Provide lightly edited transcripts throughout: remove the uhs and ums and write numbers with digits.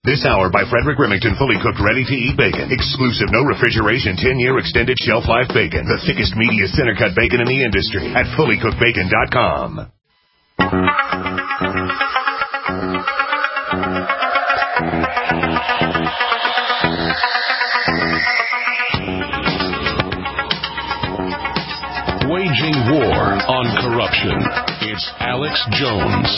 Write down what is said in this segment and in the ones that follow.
This hour by Frederick Remington, fully cooked, ready-to-eat bacon. Exclusive, no refrigeration, 10-year extended shelf life bacon. The thickest, meatiest, center-cut bacon in the industry at fullycookedbacon.com. Waging war on corruption. It's Alex Jones.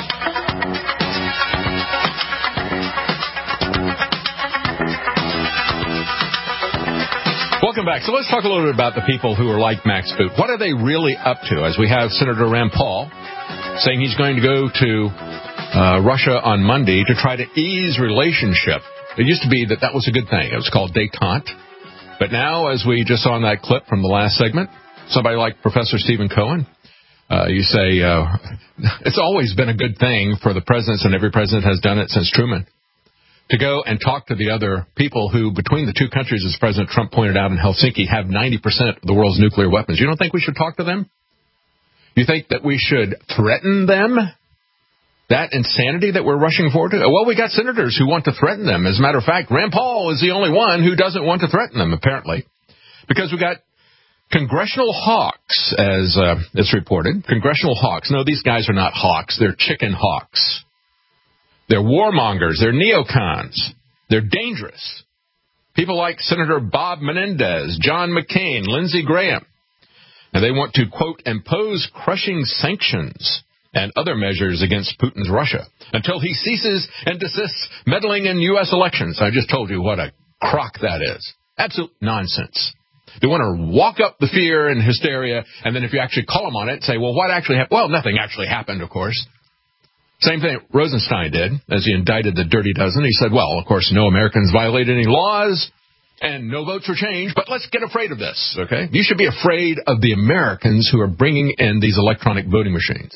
Welcome back. So let's talk a little bit about the people who are like Max Boot. What are they really up to? As we have Senator Rand Paul saying he's going to go to Russia on Monday to try to ease relationship. It used to be that was a good thing. It was called détente. But now, as we just saw in that clip from the last segment, somebody like Professor Stephen Cohen, you say it's always been a good thing for the presidents, and every president has done it since Truman, to go and talk to the other people who, between the two countries, as President Trump pointed out in Helsinki, have 90% of the world's nuclear weapons. You don't think we should talk to them? You think that we should threaten them? That insanity that we're rushing forward to? Well, we got senators who want to threaten them. As a matter of fact, Rand Paul is the only one who doesn't want to threaten them, apparently, because we got congressional hawks, as it's reported. Congressional hawks. No, these guys are not hawks. They're chicken hawks. They're warmongers. They're neocons. They're dangerous. People like Senator Bob Menendez, John McCain, Lindsey Graham. And they want to, quote, impose crushing sanctions and other measures against Putin's Russia until he ceases and desists meddling in U.S. elections. I just told you what a crock that is. Absolute nonsense. They want to walk up the fear and hysteria, and then if you actually call them on it, say, well, what actually happened? Well, nothing actually happened, of course. Same thing Rosenstein did as he indicted the Dirty Dozen. He said, well, of course, no Americans violated any laws, and no votes were changed, but let's get afraid of this, okay? You should be afraid of the Americans who are bringing in these electronic voting machines.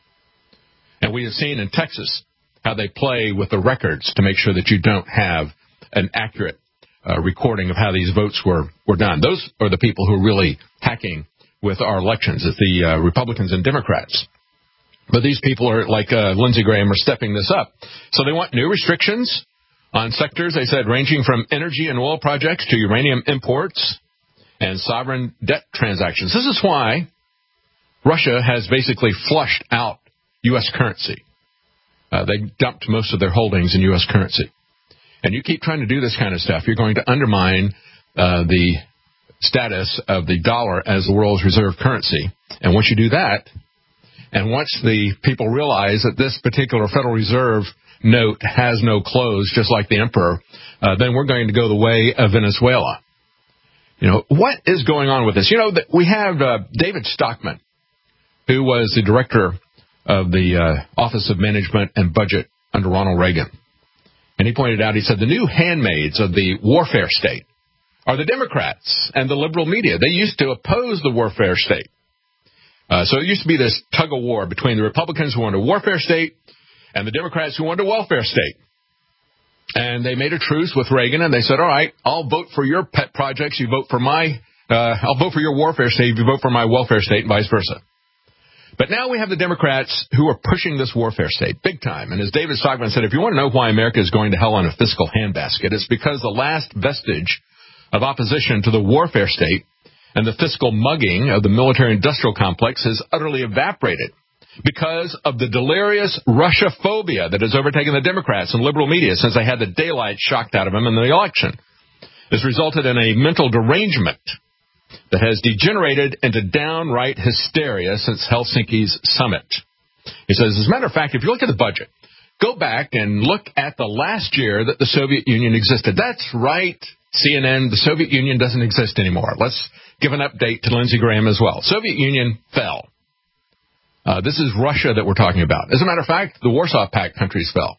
And we have seen in Texas how they play with the records to make sure that you don't have an accurate recording of how these votes were done. Those are the people who are really hacking with our elections. It's the Republicans and Democrats. But these people are like Lindsey Graham are stepping this up. So they want new restrictions on sectors, they said, ranging from energy and oil projects to uranium imports and sovereign debt transactions. This is why Russia has basically flushed out U.S. currency. They dumped most of their holdings in U.S. currency. And you keep trying to do this kind of stuff, you're going to undermine the status of the dollar as the world's reserve currency. And once you do that, and once the people realize that this particular Federal Reserve note has no close, just like the emperor, then we're going to go the way of Venezuela. You know, what is going on with this? You know, we have David Stockman, who was the director of the Office of Management and Budget under Ronald Reagan. And he pointed out, he said, the new handmaids of the warfare state are the Democrats and the liberal media. They used to oppose the warfare state. So it used to be this tug of war between the Republicans who wanted a warfare state and the Democrats who wanted a welfare state. And they made a truce with Reagan, and they said, all right, I'll vote for your pet projects, you vote for I'll vote for your warfare state, you vote for my welfare state, and vice versa. But now we have the Democrats who are pushing this warfare state big time. And as David Stockman said, if you want to know why America is going to hell on a fiscal handbasket, it's because the last vestige of opposition to the warfare state and the fiscal mugging of the military-industrial complex has utterly evaporated because of the delirious Russia-phobia that has overtaken the Democrats and liberal media since they had the daylight shocked out of them in the election. This resulted in a mental derangement that has degenerated into downright hysteria since Helsinki's summit. He says, as a matter of fact, if you look at the budget, go back and look at the last year that the Soviet Union existed. That's right, CNN, the Soviet Union doesn't exist anymore. Let's give an update to Lindsey Graham as well. Soviet Union fell. This is Russia that we're talking about. As a matter of fact, the Warsaw Pact countries fell.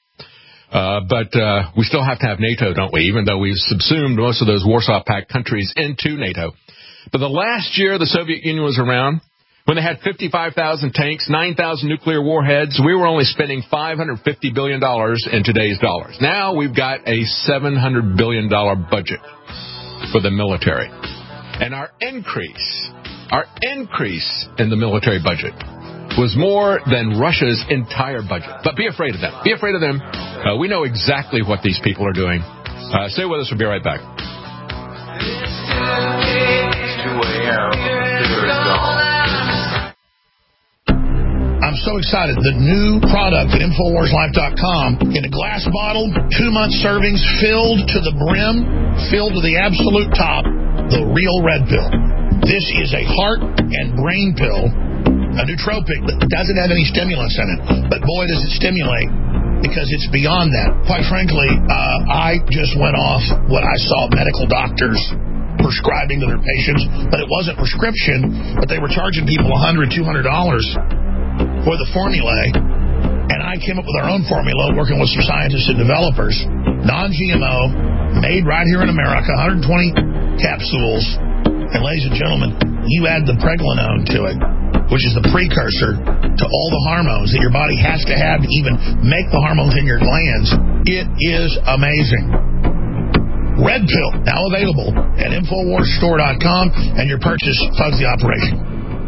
But we still have to have NATO, don't we, even though we've subsumed most of those Warsaw Pact countries into NATO. But the last year the Soviet Union was around, when they had 55,000 tanks, 9,000 nuclear warheads, we were only spending $550 billion in today's dollars. Now we've got a $700 billion budget for the military. And our increase in the military budget was more than Russia's entire budget. But be afraid of them. Be afraid of them. We know exactly what these people are doing. Stay with us. We'll be right back. I'm so excited. The new product at InfoWarsLife.com in a glass bottle, 2-month servings, filled to the brim, filled to the absolute top, the real red pill. This is a heart and brain pill, a nootropic that doesn't have any stimulants in it. But boy, does it stimulate, because it's beyond that. Quite frankly, I just went off what I saw medical doctors prescribing to their patients, but it wasn't prescription, but they were charging people $100, $200 for the formulae, and I came up with our own formula working with some scientists and developers, non-GMO, made right here in America, 120 capsules, and ladies and gentlemen, you add the pregnenolone to it, which is the precursor to all the hormones that your body has to have to even make the hormones in your glands. It is amazing. Red Pill, now available at InfoWarsStore.com, and your purchase funds the operation.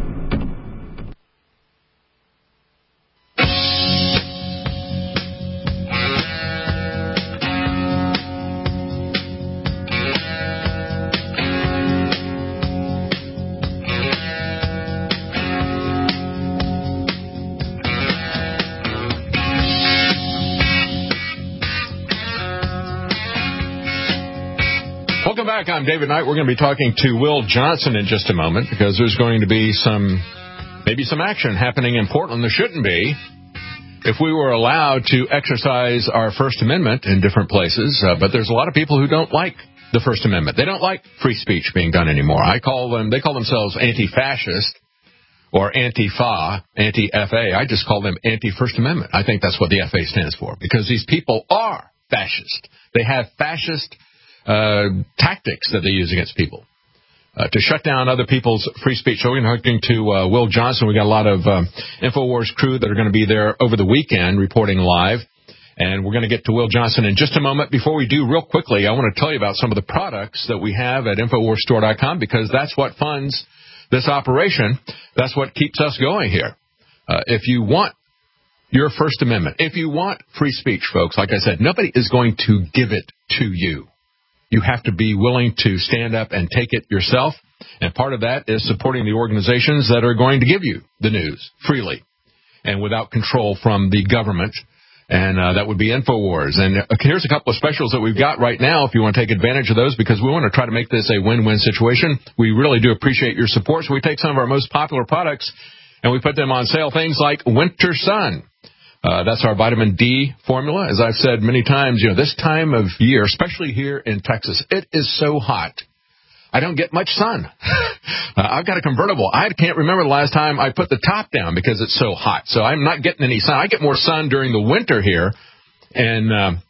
Welcome back. I'm David Knight. We're going to be talking to Will Johnson in just a moment, because there's going to be maybe some action happening in Portland. There shouldn't be. If we were allowed to exercise our First Amendment in different places, but there's a lot of people who don't like the First Amendment. They don't like free speech being done anymore. They call themselves anti-fascist or Antifa, anti-FA. I just call them anti-First Amendment. I think that's what the FA stands for, because these people are fascist. They have fascist tactics that they use against people to shut down other people's free speech. So we're talking to Will Johnson. We got a lot of InfoWars crew that are going to be there over the weekend reporting live, and we're going to get to Will Johnson in just a moment. Before we do, real quickly, I want to tell you about some of the products that we have at InfoWarsStore.com, because that's what funds this operation. That's what keeps us going here. If you want your First Amendment, if you want free speech, folks, like I said, nobody is going to give it to you. You have to be willing to stand up and take it yourself, and part of that is supporting the organizations that are going to give you the news freely and without control from the government, and that would be InfoWars. And here's a couple of specials that we've got right now if you want to take advantage of those, because we want to try to make this a win-win situation. We really do appreciate your support, so we take some of our most popular products and we put them on sale. Things like Winter Sun. That's our vitamin D formula. As I've said many times, this time of year, especially here in Texas, it is so hot. I don't get much sun. I've got a convertible. I can't remember the last time I put the top down because it's so hot. So I'm not getting any sun. I get more sun during the winter here in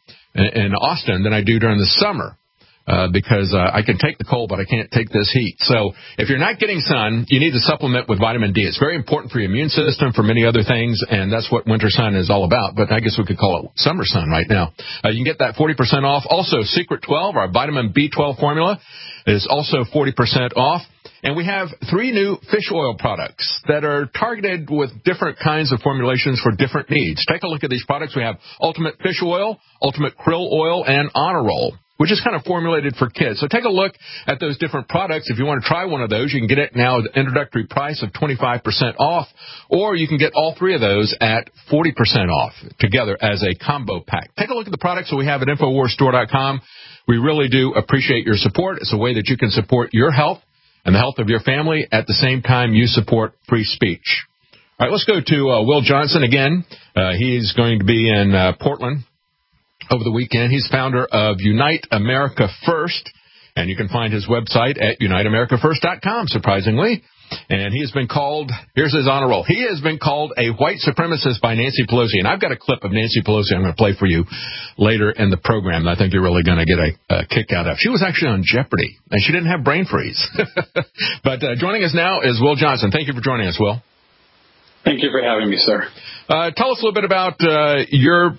Austin than I do during the summer. Because I can take the cold, but I can't take this heat. So if you're not getting sun, you need to supplement with vitamin D. It's very important for your immune system, for many other things, and that's what Winter Sun is all about. But I guess we could call it Summer Sun right now. You can get that 40% off. Also, Secret 12, our vitamin B12 formula, is also 40% off. And we have 3 new fish oil products that are targeted with different kinds of formulations for different needs. Take a look at these products. We have Ultimate Fish Oil, Ultimate Krill Oil, and Honor Roll, which is kind of formulated for kids. So take a look at those different products. If you want to try one of those, you can get it now at the introductory price of 25% off, or you can get all 3 of those at 40% off together as a combo pack. Take a look at the products that we have at InfoWarsStore.com. We really do appreciate your support. It's a way that you can support your health and the health of your family at the same time you support free speech. All right, let's go to Will Johnson again. He's going to be in Portland over the weekend. He's founder of Unite America First, and you can find his website at UniteAmericaFirst.com, surprisingly. And he has been called, here's his honor roll, he has been called a white supremacist by Nancy Pelosi. And I've got a clip of Nancy Pelosi I'm going to play for you later in the program that I think you're really going to get a kick out of. She was actually on Jeopardy, and she didn't have brain freeze. But joining us now is Will Johnson. Thank you for joining us, Will. Thank you for having me, sir. Tell us a little bit about your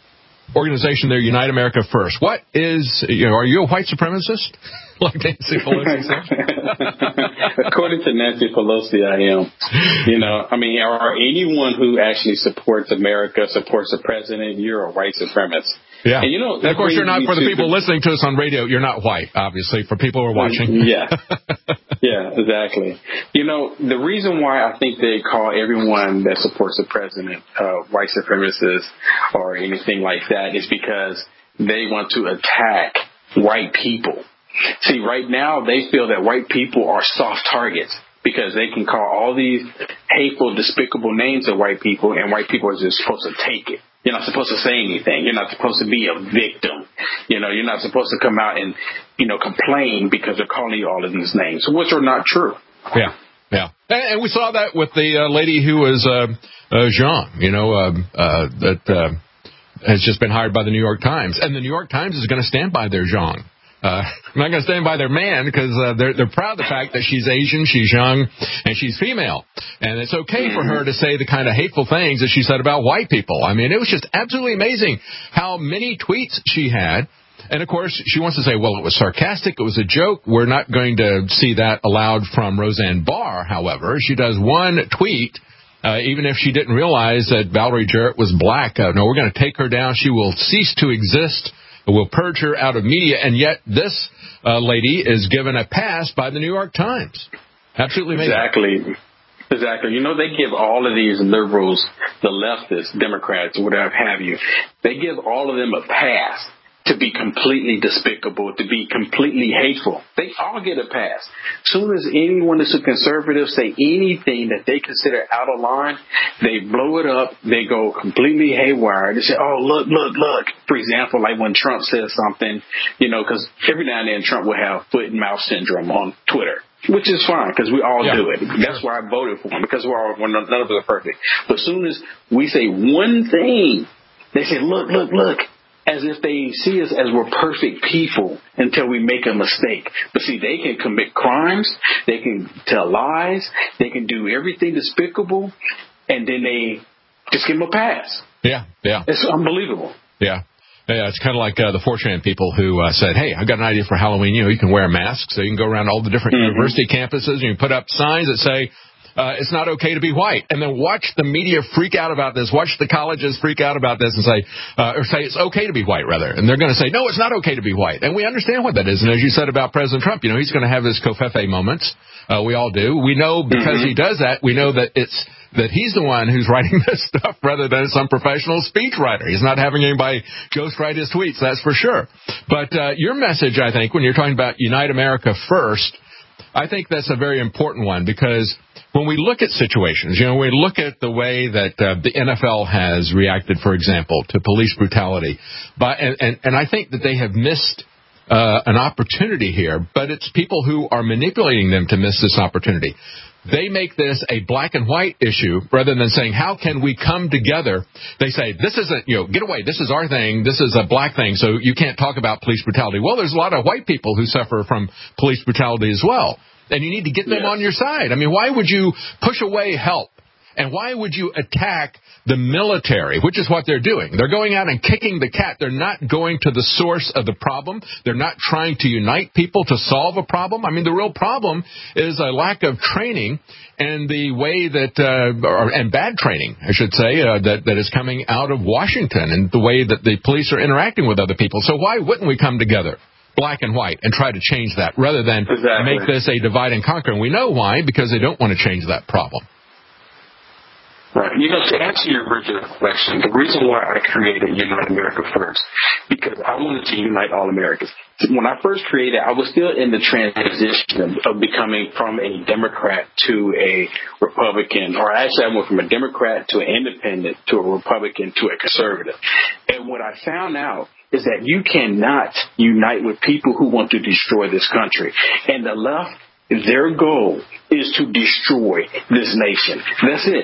organization there, Unite America First. What is, are you a white supremacist? Like Nancy Pelosi said? According to Nancy Pelosi, I am. Or anyone who actually supports America, supports the president, you're a white supremacist. Yeah. And, of course, you're not, for the people listening to us on radio, you're not white, obviously, for people who are watching. Yeah. Yeah, exactly. The reason why I think they call everyone that supports the president white supremacists or anything like that is because they want to attack white people. See, right now they feel that white people are soft targets because they can call all these hateful, despicable names of white people, and white people are just supposed to take it. You're not supposed to say anything. You're not supposed to be a victim. You're not supposed to come out and, complain because they're calling you all of these names, which are not true. Yeah, yeah. And we saw that with the lady who was Jean, that has just been hired by the New York Times. And the New York Times is going to stand by their Jean. I'm not going to stand by their man because they're proud of the fact that she's Asian, she's young, and she's female. And it's okay for her to say the kind of hateful things that she said about white people. I mean, it was just absolutely amazing how many tweets she had. And, of course, she wants to say, well, it was sarcastic, it was a joke. We're not going to see that allowed from Roseanne Barr, however. She does one tweet, even if she didn't realize that Valerie Jarrett was black. No, we're going to take her down. She will cease to exist. We'll purge her out of media, and yet this lady is given a pass by the New York Times. Absolutely amazing. Exactly. They give all of these liberals, the leftists, Democrats, whatever have you, they give all of them a pass to be completely despicable, to be completely hateful. They all get a pass. As soon as anyone that's a conservative say anything that they consider out of line, they blow it up. They go completely haywire. They say, oh, look. For example, like when Trump says something, because every now and then Trump will have foot and mouth syndrome on Twitter. Which is fine, because we all do it. That's why I voted for him, because none of us are perfect. But as soon as we say one thing, they say, look, as if they see us as we're perfect people until we make a mistake. But see, they can commit crimes, they can tell lies, they can do everything despicable, and then they just give them a pass. Yeah. It's unbelievable. Yeah. Yeah, it's kind of like the 4chan people who said, hey, I've got an idea for Halloween. You can wear a mask, so you can go around all the different university campuses and you can put up signs that say, it's not okay to be white. And then watch the media freak out about this. Watch the colleges freak out about this and say it's okay to be white, rather. And they're going to say, no, it's not okay to be white. And we understand what that is. And as you said about President Trump, he's going to have his covfefe moments. We all do. We know because he does that, we know that that he's the one who's writing this stuff rather than some professional speech writer. He's not having anybody ghostwrite his tweets, that's for sure. But your message, I think, when you're talking about Unite America First, I think that's a very important one because when we look at situations, we look at the way that the NFL has reacted, for example, to police brutality. And I think that they have missed an opportunity here, but it's people who are manipulating them to miss this opportunity. They make this a black and white issue rather than saying, how can we come together? They say, this isn't, get away. This is our thing. This is a black thing. So you can't talk about police brutality. Well, there's a lot of white people who suffer from police brutality as well. And you need to get them on your side. I mean, why would you push away help? And why would you attack the military, which is what they're doing? They're going out and kicking the cat. They're not going to the source of the problem. They're not trying to unite people to solve a problem. I mean, the real problem is a lack of training and the way that, and bad training, I should say, that is coming out of Washington and the way that the police are interacting with other people. So why wouldn't we come together, black and white, and try to change that rather than make this a divide and conquer? And we know why, because they don't want to change that problem. Right. To answer your original question, the reason why I created Unite America First, because I wanted to unite all Americans. When I first created, I was still in the transition of becoming from a Democrat to a Republican, or actually I went from a Democrat to an independent to a Republican to a conservative. And what I found out is that you cannot unite with people who want to destroy this country. And the left, their goal is to destroy this nation. That's it.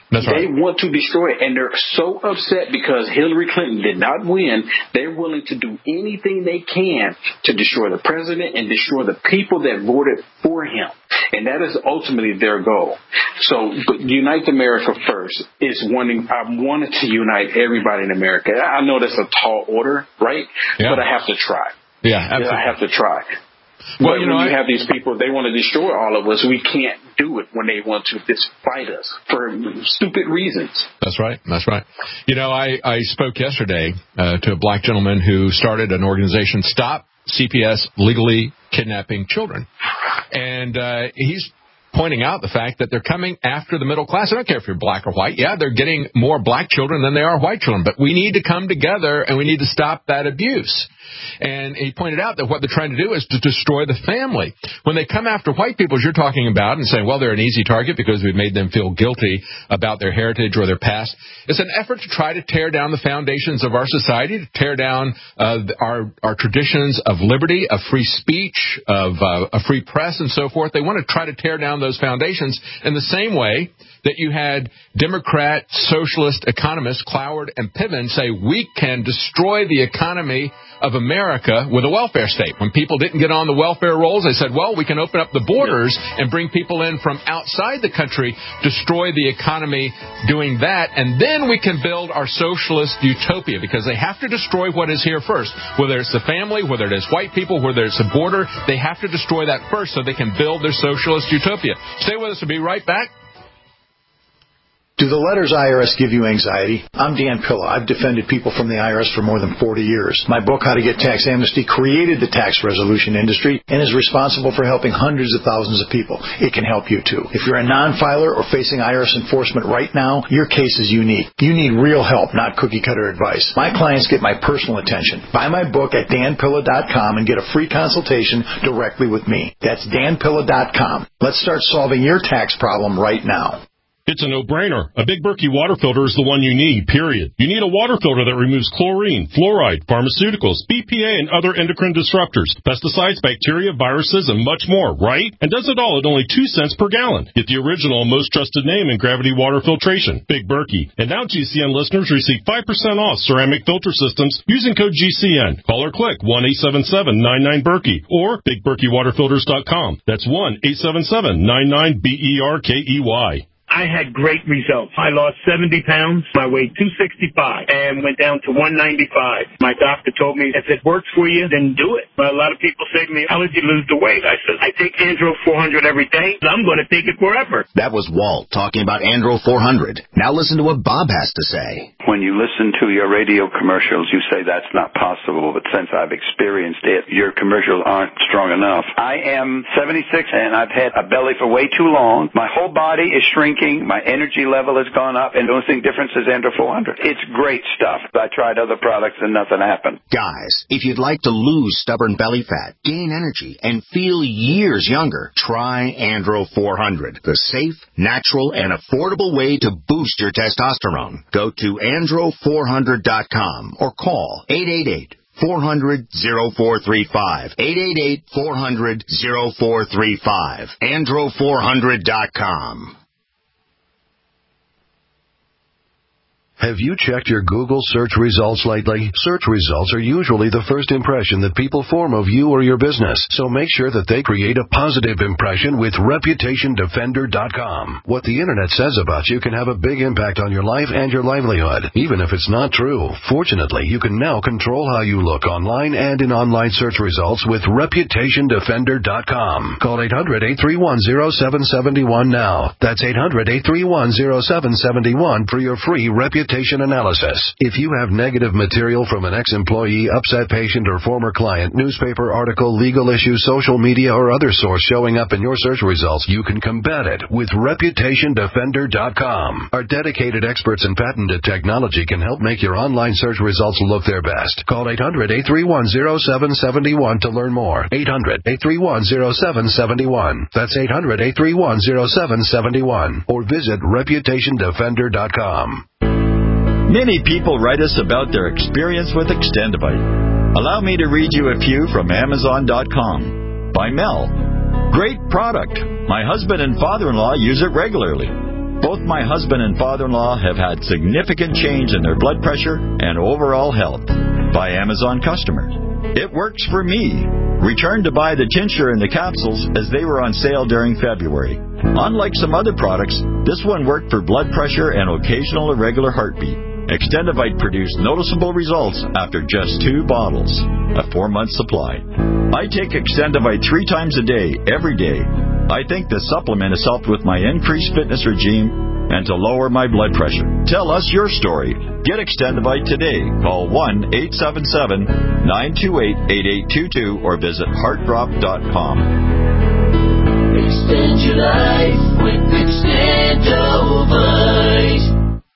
That's right. They want to destroy it, and they're so upset because Hillary Clinton did not win. They're willing to do anything they can to destroy the president and destroy the people that voted for him. And that is ultimately their goal. So, but Unite America First is I wanted to unite everybody in America. I know that's a tall order, right? Yeah. But I have to try. Yeah, absolutely. I have to try. Well, but when you have these people, they want to destroy all of us. We can't do it when they want to fight us for stupid reasons. That's right. That's right. You know, I spoke yesterday to a black gentleman who started an organization, Stop CPS Legally Kidnapping Children. And he's pointing out the fact that they're coming after the middle class. I don't care if you're black or white. Yeah, they're getting more black children than they are white children. But we need to come together, and we need to stop that abuse. And he pointed out that what they're trying to do is to destroy the family. When they come after white people, as you're talking about, and saying, well, they're an easy target because we've made them feel guilty about their heritage or their past, it's an effort to try to tear down the foundations of our society, to tear down our traditions of liberty, of free speech, of a free press, and so forth. They want to try to tear down those foundations in the same way that you had Democrat, socialist economists, Cloward and Piven, say we can destroy the economy of America with a welfare state. When people didn't get on the welfare rolls, they said, well, we can open up the borders and bring people in from outside the country, destroy the economy doing that, and then we can build our socialist utopia, because they have to destroy what is here first. Whether it's the family, whether it is white people, whether it's a border, they have to destroy that first so they can build their socialist utopia. Stay with us. We'll be right back. Do the letters IRS give you anxiety? I'm Dan Pilla. I've defended people from the IRS for more than 40 years. My book, How to Get Tax Amnesty, created the tax resolution industry and is responsible for helping hundreds of thousands of people. It can help you, too. If you're a non-filer or facing IRS enforcement right now, your case is unique. You need real help, not cookie-cutter advice. My clients get my personal attention. Buy my book at danpilla.com and get a free consultation directly with me. That's danpilla.com. Let's start solving your tax problem right now. It's a no-brainer. A Big Berkey water filter is the one you need, period. You need a water filter that removes chlorine, fluoride, pharmaceuticals, BPA, and other endocrine disruptors, pesticides, bacteria, viruses, and much more, right? And does it all at only 2 cents per gallon. Get the original and most trusted name in gravity water filtration, Big Berkey. And now GCN listeners receive 5% off ceramic filter systems using code GCN. Call or click 1-877-99-BERKEY or BigBerkeyWaterFilters.com. That's 1-877-99-BERKEY. I had great results. I lost 70 pounds. I weighed 265 and went down to 195. My doctor told me, if it works for you, then do it. But a lot of people say to me, how did you lose the weight? I said, I take Andro 400 every day. I'm going to take it forever. That was Walt talking about Andro 400. Now listen to what Bob has to say. When you listen to your radio commercials, you say that's not possible. But since I've experienced it, your commercials aren't strong enough. I am 76 and I've had a belly for way too long. My whole body is shrinking. My energy level has gone up, and the only thing difference is Andro 400. It's great stuff. I tried other products, and nothing happened. Guys, if you'd like to lose stubborn belly fat, gain energy, and feel years younger, try Andro 400, the safe, natural, and affordable way to boost your testosterone. Go to andro400.com or call 888-400-0435. 888-400-0435. andro400.com. Have you checked your Google search results lately? Search results are usually the first impression that people form of you or your business, so make sure that they create a positive impression with ReputationDefender.com. What the Internet says about you can have a big impact on your life and your livelihood, even if it's not true. Fortunately, you can now control how you look online and in online search results with ReputationDefender.com. Call 800-831-0771 now. That's 800-831-0771 for your free reputation analysis. If you have negative material from an ex-employee, upset patient, or former client, newspaper article, legal issue, social media, or other source showing up in your search results, you can combat it with ReputationDefender.com. Our dedicated experts in patented technology can help make your online search results look their best. Call 800-831-0771 to learn more. 800-831-0771. That's 800-831-0771. Or visit ReputationDefender.com. Many people write us about their experience with Extendivite. Allow me to read you a few from Amazon.com. By Mel. Great product. My husband and father-in-law use it regularly. Both my husband and father-in-law have had significant change in their blood pressure and overall health by Amazon customers. It works for me. Returned to buy the tincture and the capsules as they were on sale during February. Unlike some other products, this one worked for blood pressure and occasional irregular heartbeat. Extendivite produced noticeable results after just 2 bottles, a 4-month supply. I take Extendivite 3 times a day, every day. I think the supplement has helped with my increased fitness regime and to lower my blood pressure. Tell us your story. Get Extendivite today. Call 1-877-928-8822 or visit heartdrop.com. Extend your life with Extendivite.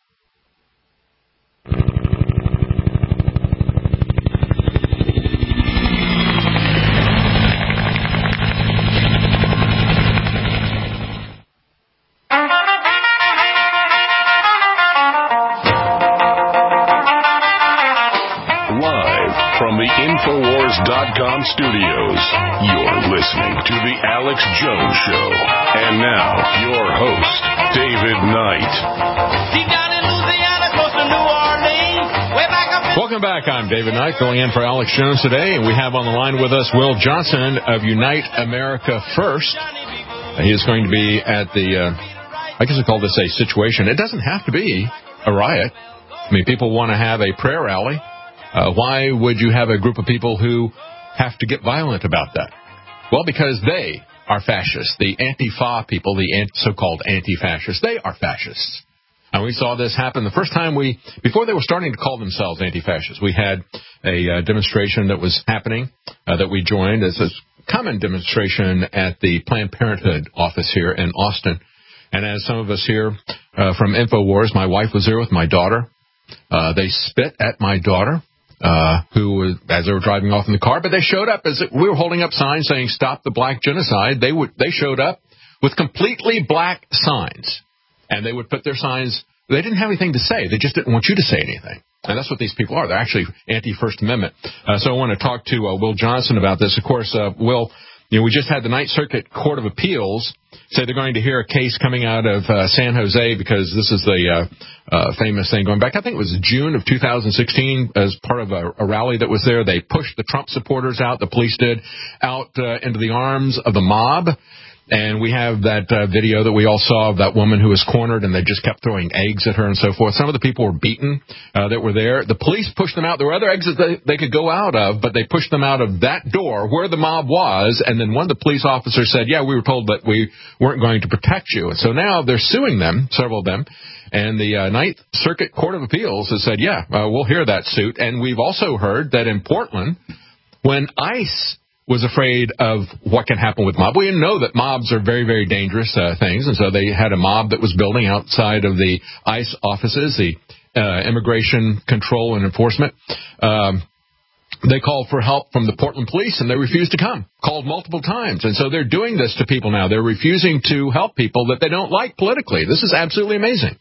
From the Infowars.com studios, you're listening to The Alex Jones Show. And now, your host, David Knight. Welcome back. I'm David Knight, filling in for Alex Jones today, and we have on the line with us Will Johnson of Unite America First. He is going to be at the, I guess we call this a situation. It doesn't have to be a riot. I mean, people want to have a prayer rally. Why would you have a group of people who have to get violent about that? Well, because they are fascists. The Antifa people, the so-called anti-fascists, they are fascists. And we saw this happen the first time before they were starting to call themselves anti-fascists. We had a demonstration that was happening that we joined. It's a common demonstration at the Planned Parenthood office here in Austin. And as some of us here from InfoWars, my wife was there with my daughter. They spit at my daughter. Who, as they were driving off in the car, but they showed up as we were holding up signs saying "Stop the Black Genocide." They showed up with completely black signs, and they would put their signs. They didn't have anything to say. They just didn't want you to say anything, and that's what these people are. They're actually anti-First Amendment. So I want to talk to Will Johnson about this. Of course, Will, we just had the Ninth Circuit Court of Appeals say they're going to hear a case coming out of San Jose because this is the famous thing going back. I think it was June of 2016 as part of a rally that was there. They pushed the Trump supporters out, the police did, out into the arms of the mob. And we have that video that we all saw of that woman who was cornered, and they just kept throwing eggs at her and so forth. Some of the people were beaten that were there. The police pushed them out. There were other exits they could go out of, but they pushed them out of that door where the mob was. And then one of the police officers said, yeah, we were told that we weren't going to protect you. And so now they're suing them, several of them. And the Ninth Circuit Court of Appeals has said, yeah, we'll hear that suit. And we've also heard that in Portland, when ICE was afraid of what can happen with mob. We know that mobs are very, very dangerous things, and so they had a mob that was building outside of the ICE offices, the Immigration Control and Enforcement. They called for help from the Portland police, and they refused to come, called multiple times. And so they're doing this to people now. They're refusing to help people that they don't like politically. This is absolutely amazing.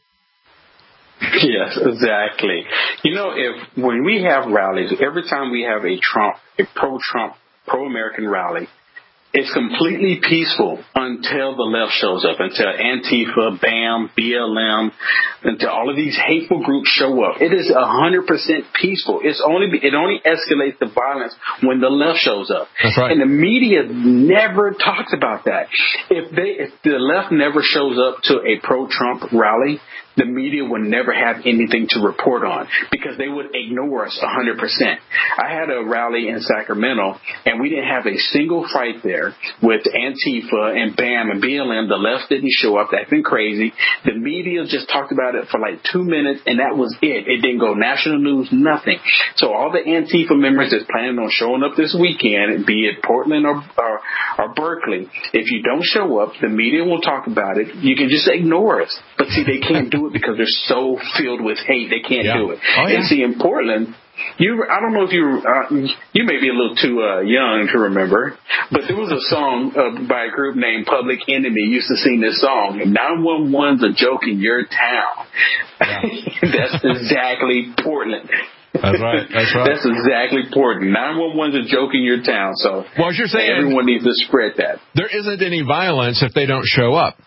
Yes, exactly. When we have rallies, every time we have a pro-Trump, pro-American rally, it's completely peaceful until the left shows up, until Antifa, BAM, BLM, until all of these hateful groups show up. It is 100% peaceful. It only escalates the violence when the left shows up. That's right. And the media never talks about that. If the left never shows up to a pro-Trump rally, the media would never have anything to report on because they would ignore us 100%. I had a rally in Sacramento, and we didn't have a single fight there with Antifa and BAM and BLM. The left didn't show up. That's been crazy. The media just talked about it for like 2 minutes, and that was it. It didn't go national news, nothing. So all the Antifa members that's planning on showing up this weekend, be it Portland or Berkeley, if you don't show up, the media will talk about it. You can just ignore us. But see, they can't do it because they're so filled with hate. They can't do it. Oh, yeah. And see, in Portland, I don't know if you may be a little too young to remember, but there was a song by a group named Public Enemy used to sing this song, 911's a joke in your town. Yeah. That's exactly Portland. That's right. That's exactly Portland. 911's a joke in your town. So as you're saying, everyone needs to spread that. There isn't any violence if they don't show up.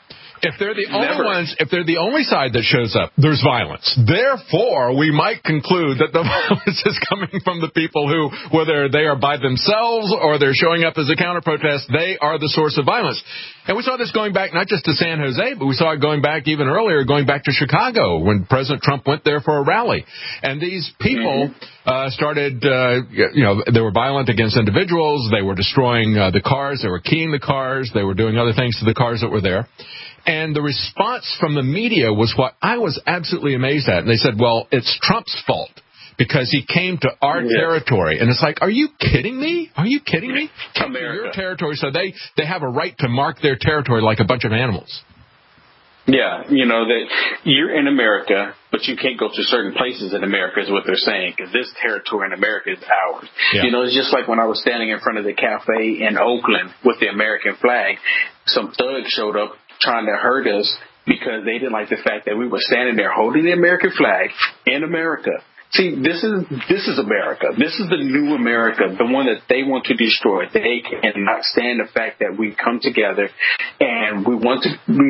If they're the only ones, if they're the only side that shows up, there's violence. Therefore, we might conclude that the violence is coming from the people who, whether they are by themselves or they're showing up as a counter-protest, they are the source of violence. And we saw this going back not just to San Jose, but we saw it going back even earlier, going back to Chicago when President Trump went there for a rally. And these people started, they were violent against individuals. They were destroying the cars. They were keying the cars. They were doing other things to the cars that were there. And the response from the media was what I was absolutely amazed at. And they said, well, it's Trump's fault because he came to our territory. And it's like, are you kidding me? Are you kidding me? Come to your territory. So they have a right to mark their territory like a bunch of animals. Yeah, that you're in America, but you can't go to certain places in America is what they're saying, because this territory in America is ours. Yeah. It's just like when I was standing in front of the cafe in Oakland with the American flag, some thugs showed up trying to hurt us because they didn't like the fact that we were standing there holding the American flag in America. See, this is America. This is the new America, the one that they want to destroy. They cannot stand the fact that we come together and we want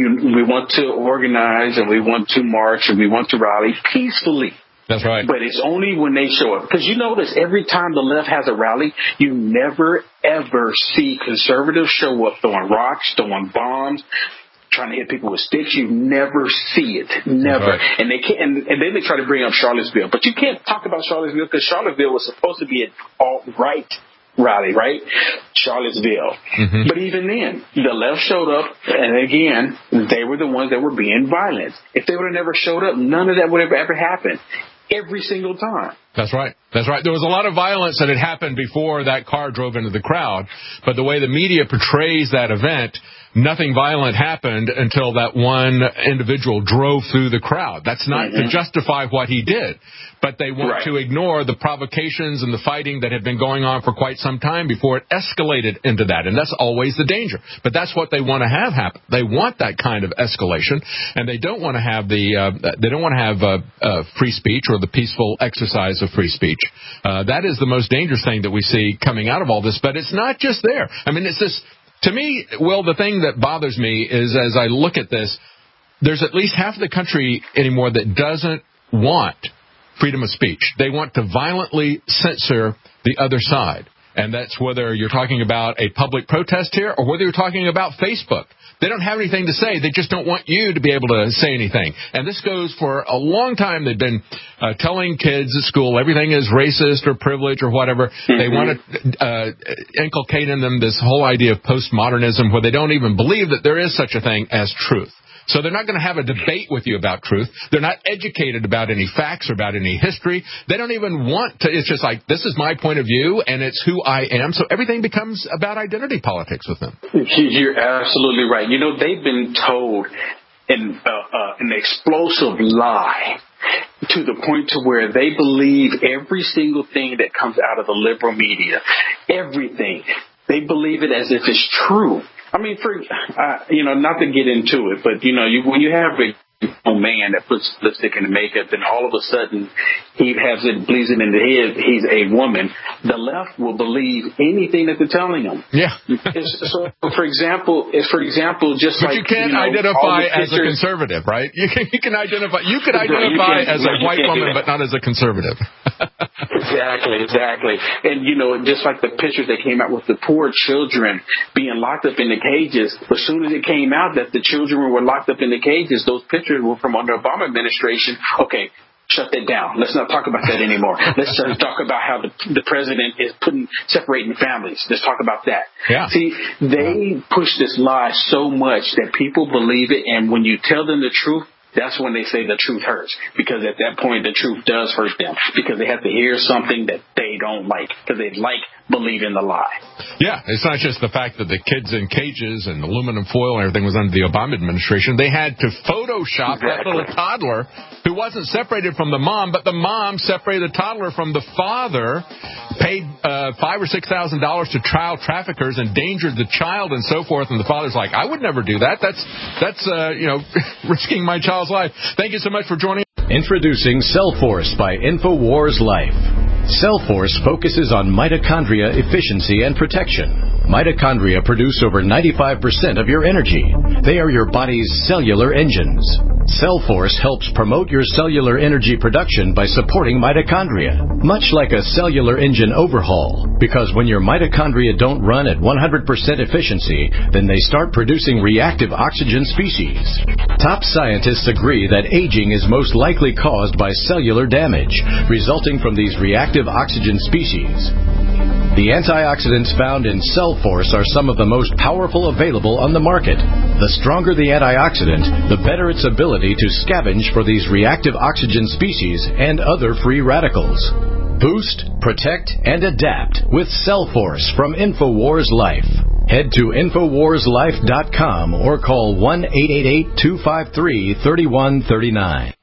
to organize and we want to march and we want to rally peacefully. That's right. But it's only when they show up. Because you notice every time the left has a rally, you never, ever see conservatives show up throwing rocks, throwing bombs, trying to hit people with sticks. You never see it. Never. Right. And they can't, and then they try to bring up Charlottesville. But you can't talk about Charlottesville because Charlottesville was supposed to be an alt-right rally, right? Charlottesville. Mm-hmm. But even then, the left showed up, and again, they were the ones that were being violent. If they would have never showed up, none of that would have ever happened. Every single time. That's right. That's right. There was a lot of violence that had happened before that car drove into the crowd, but the way the media portrays that event, nothing violent happened until that one individual drove through the crowd. That's not to justify what he did, but they want to ignore the provocations and the fighting that had been going on for quite some time before it escalated into that, and that's always the danger. But that's what they want to have happen. They want that kind of escalation, and they don't want to have free speech or the peaceful exercise of free speech. That is the most dangerous thing that we see coming out of all this. But it's not just there. I mean, it's this. To me, Will, the thing that bothers me is as I look at this, there's at least half of the country anymore that doesn't want freedom of speech. They want to violently censor the other side. And that's whether you're talking about a public protest here or whether you're talking about Facebook. They don't have anything to say. They just don't want you to be able to say anything. And this goes for a long time. They've been telling kids at school everything is racist or privileged or whatever. Mm-hmm. They want to inculcate in them this whole idea of postmodernism where they don't even believe that there is such a thing as truth. So they're not going to have a debate with you about truth. They're not educated about any facts or about any history. They don't even want to. It's just like, this is my point of view, and it's who I am. So everything becomes about identity politics with them. You're absolutely right. They've been told an explosive lie to the point to where they believe every single thing that comes out of the liberal media, everything. They believe it as if it's true. I mean, not to get into it, but, when you have a man that puts lipstick and makeup and all of a sudden he has it, believes it in the head, he's a woman, the left will believe anything that they're telling them. Yeah. So, for example, just but like... you can't identify as a conservative, right? You could identify as a white woman, but not as a conservative. Exactly. And, just like the pictures that came out with the poor children being locked up in the cages, as soon as it came out that the children were locked up in the cages, those pictures were from under Obama administration. Okay, shut that down. Let's not talk about that anymore. Let's talk about how the president is separating families. Let's talk about that. Yeah. See, they push this lie so much that people believe it, and when you tell them the truth, that's when they say the truth hurts, because at that point the truth does hurt them, because they have to hear something that they don't like, because they believing the lie. Yeah, it's not just the fact that the kids in cages and aluminum foil and everything was under the Obama administration. They had to Photoshop that little toddler who wasn't separated from the mom, but the mom separated the toddler from the father, paid $5,000 or $6,000 to child traffickers, endangered the child and so forth. And the father's like, I would never do that. That's risking my child's life. Thank you so much for joining. Introducing Cellforce by InfoWars Life. Cellforce focuses on mitochondria efficiency and protection. Mitochondria produce over 95% of your energy. They are your body's cellular engines. Cellforce helps promote your cellular energy production by supporting mitochondria, much like a cellular engine overhaul, because when your mitochondria don't run at 100% efficiency, then they start producing reactive oxygen species. Top scientists agree that aging is most likely caused by cellular damage, resulting from these reactive oxygen species. The antioxidants found in Cellforce are some of the most powerful available on the market. The stronger the antioxidant, the better its ability to scavenge for these reactive oxygen species and other free radicals. Boost, protect, and adapt with Cellforce from InfoWars Life. Head to InfoWarsLife.com or call 1-888-253-3139.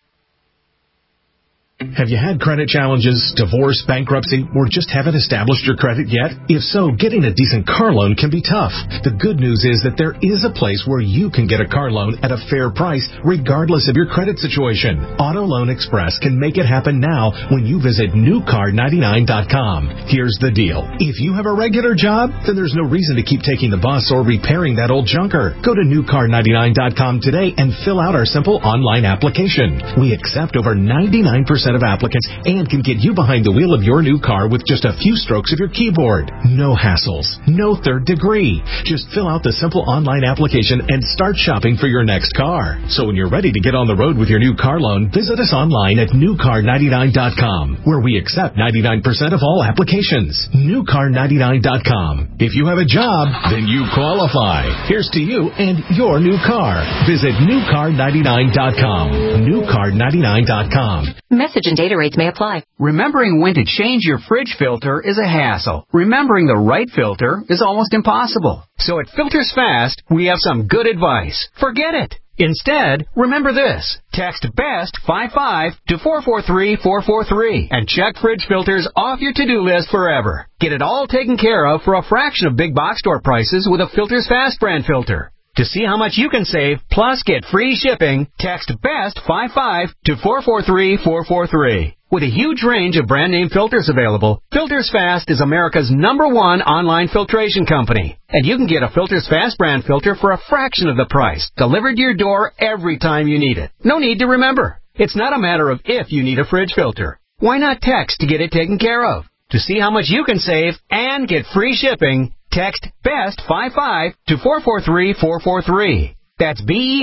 Have you had credit challenges, divorce, bankruptcy, or just haven't established your credit yet? If so, getting a decent car loan can be tough. The good news is that there is a place where you can get a car loan at a fair price, regardless of your credit situation. Auto Loan Express can make it happen now when you visit newcar99.com. Here's the deal. If you have a regular job, then there's no reason to keep taking the bus or repairing that old junker. Go to newcar99.com today and fill out our simple online application. We accept over 99% of applicants and can get you behind the wheel of your new car with just a few strokes of your keyboard. No hassles, no third degree. Just fill out the simple online application and start shopping for your next car. So when you're ready to get on the road with your new car loan, visit us online at newcar99.com, where we accept 99% of all applications. Newcar99.com. If you have a job, then you qualify. Here's to you and your new car. Visit newcar99.com. Newcar99.com. Message and data rates may apply. Remembering when to change your fridge filter is a hassle. Remembering the right filter is almost impossible. So at Filters Fast, we have some good advice. Forget it. Instead, remember this. Text BEST55 to 443-443 and check fridge filters off your to-do list forever. Get it all taken care of for a fraction of big box store prices with a Filters Fast brand filter. To see how much you can save, plus get free shipping, text BEST55 to 443-443. With a huge range of brand name filters available, Filters Fast is America's #1 online filtration company. And you can get a Filters Fast brand filter for a fraction of the price, delivered to your door every time you need it. No need to remember. It's not a matter of if you need a fridge filter. Why not text to get it taken care of? To see how much you can save and get free shipping, text BEST55 to 443-443. That's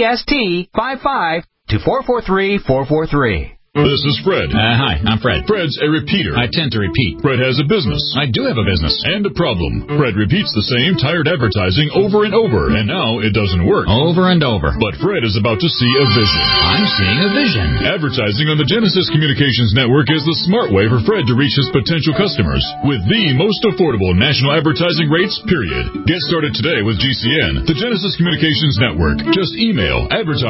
BEST55 to 443-443. This is Fred. Hi, I'm Fred. Fred's a repeater. I tend to repeat. Fred has a business. I do have a business. And a problem. Fred repeats the same tired advertising over and over, and now it doesn't work. Over and over. But Fred is about to see a vision. I'm seeing a vision. Advertising on the Genesis Communications Network is the smart way for Fred to reach his potential customers with the most affordable national advertising rates, period. Get started today with GCN, the Genesis Communications Network. Just email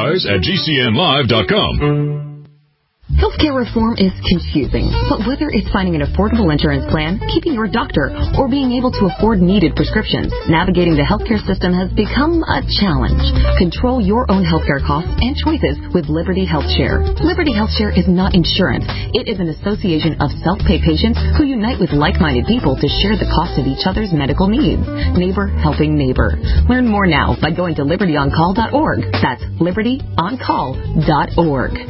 advertise@gcnlive.com. Healthcare reform is confusing, but whether it's finding an affordable insurance plan, keeping your doctor, or being able to afford needed prescriptions, navigating the healthcare system has become a challenge. Control your own healthcare costs and choices with Liberty HealthShare. Liberty HealthShare is not insurance. It is an association of self-pay patients who unite with like-minded people to share the cost of each other's medical needs. Neighbor helping neighbor. Learn more now by going to libertyoncall.org. That's libertyoncall.org.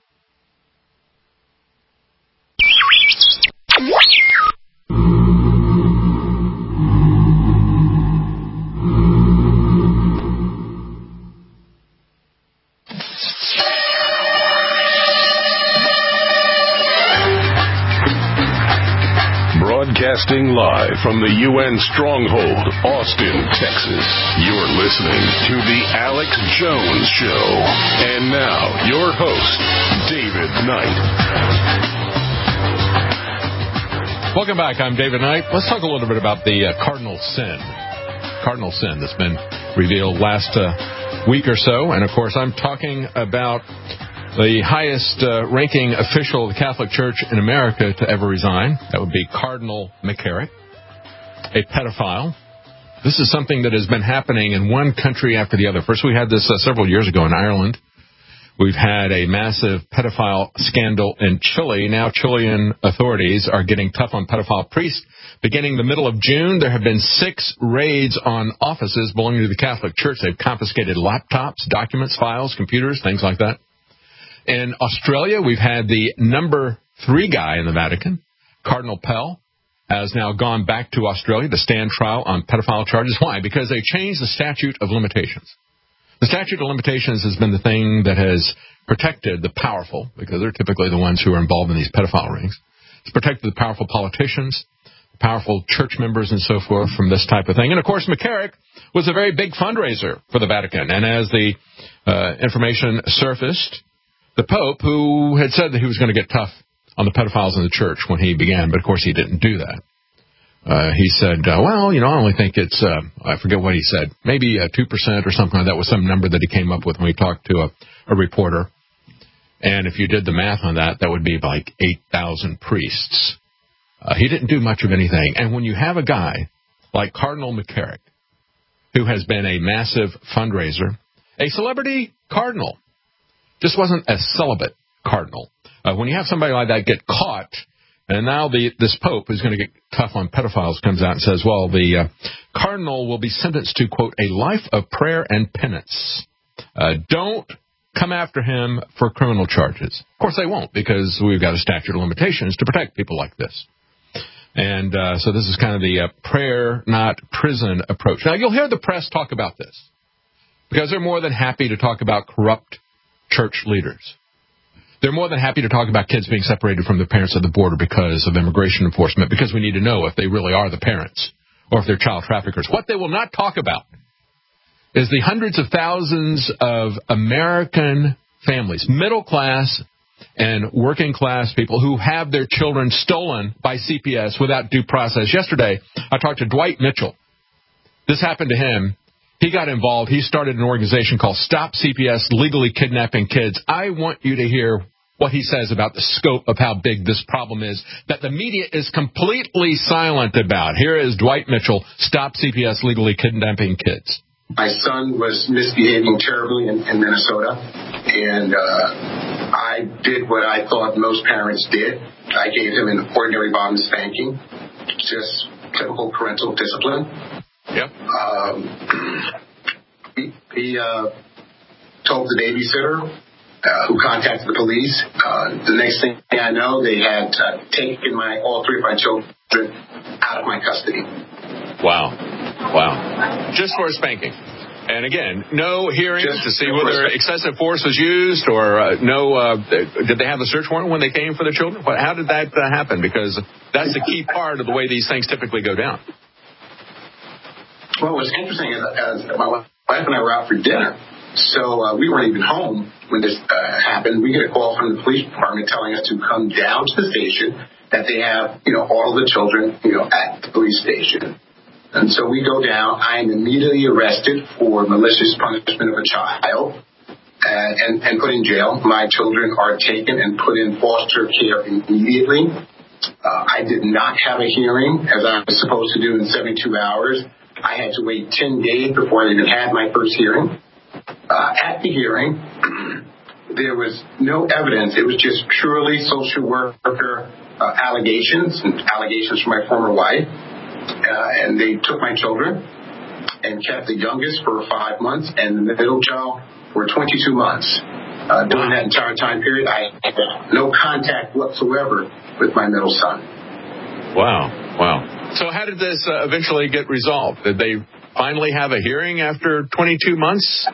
Broadcasting live from the UN Stronghold, Austin, Texas. You're listening to The Alex Jones Show. And now, your host, David Knight. Welcome back. I'm David Knight. Let's talk a little bit about the cardinal sin. Cardinal sin that's been revealed last week or so. And, of course, I'm talking about the highest ranking official of the Catholic Church in America to ever resign. That would be Cardinal McCarrick, a pedophile. This is something that has been happening in one country after the other. First, we had this several years ago in Ireland, We've had a massive pedophile scandal in Chile. Now Chilean authorities are getting tough on pedophile priests. Beginning the middle of June, there have been 6 raids on offices belonging to the Catholic Church. They've confiscated laptops, documents, files, computers, things like that. In Australia, we've had the number 3 guy in the Vatican, Cardinal Pell, has now gone back to Australia to stand trial on pedophile charges. Why? Because they changed the statute of limitations. The statute of limitations has been the thing that has protected the powerful, because they're typically the ones who are involved in these pedophile rings. It's protected the powerful politicians, powerful church members, and so forth from this type of thing. And, of course, McCarrick was a very big fundraiser for the Vatican. And as the information surfaced, the Pope, who had said that he was going to get tough on the pedophiles in the church when he began, but, of course, he didn't do that. He said, I only think it's, I forget what he said, maybe 2% or something like that was some number that he came up with when he talked to a reporter. And if you did the math on that, that would be like 8,000 priests. He didn't do much of anything. And when you have a guy like Cardinal McCarrick, who has been a massive fundraiser, a celebrity cardinal, just wasn't a celibate cardinal. When you have somebody like that get caught, and now this Pope who's going to get tough on pedophiles comes out and says, well, the cardinal will be sentenced to, quote, a life of prayer and penance. Don't come after him for criminal charges. Of course they won't, because we've got a statute of limitations to protect people like this. And so this is kind of the prayer, not prison approach. Now, you'll hear the press talk about this, because they're more than happy to talk about corrupt church leaders. They're more than happy to talk about kids being separated from their parents at the border because of immigration enforcement, because we need to know if they really are the parents or if they're child traffickers. What they will not talk about is the hundreds of thousands of American families, middle class and working class people, who have their children stolen by CPS without due process. Yesterday, I talked to Dwight Mitchell. This happened to him. He got involved. He started an organization called Stop CPS Legally Kidnapping Kids. I want you to hear what he says about the scope of how big this problem is that the media is completely silent about. Here is Dwight Mitchell, Stop CPS Legally Kidnapping Kids. My son was misbehaving terribly in Minnesota, and I did what I thought most parents did. I gave him an ordinary bottom spanking, just typical parental discipline. Yep. He told the babysitter, who contacted the police. The next thing I know, they had taken all 3 of my children out of my custody. Wow. Just for a spanking. And again, no hearings to see whether excessive force was used, or did they have a search warrant when they came for the children? How did that happen? Because that's a key part of the way these things typically go down. Well, what's interesting is my wife and I were out for dinner, so we weren't even home when this happened. We get a call from the police department telling us to come down to the station, that they have, all of the children, at the police station. And so we go down. I am immediately arrested for malicious punishment of a child and put in jail. My children are taken and put in foster care immediately. I did not have a hearing, as I was supposed to do, in 72 hours. I had to wait 10 days before I even had my first hearing. At the hearing, there was no evidence. It was just purely social worker allegations from my former wife. And they took my children and kept the youngest for 5 months and the middle child for 22 months. During that entire time period, I had no contact whatsoever with my middle son. Wow. So how did this eventually get resolved? Did they finally have a hearing after 22 months?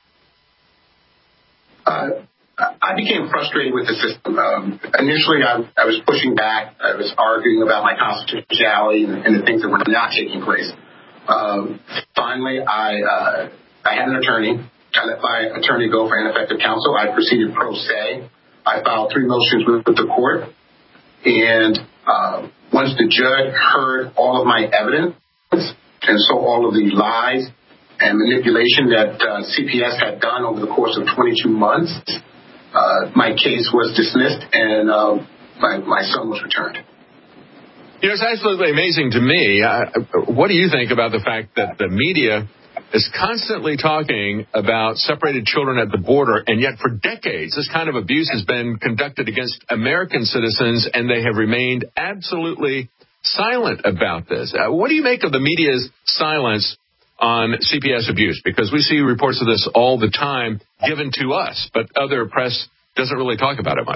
I became frustrated with the system. Initially, I was pushing back. I was arguing about my constitutionality and the things that were not taking place. Finally, I had an attorney. I let my attorney go for ineffective counsel. I proceeded pro se. I filed 3 motions with the court. And once the judge heard all of my evidence and saw all of the lies and manipulation that CPS had done over the course of 22 months, my case was dismissed, and my son was returned. It's absolutely amazing to me. What do you think about the fact that the media is constantly talking about separated children at the border, and yet for decades this kind of abuse has been conducted against American citizens, and they have remained absolutely silent about this. What do you make of the media's silence on CPS abuse? Because we see reports of this all the time given to us, but other press doesn't really talk about it much.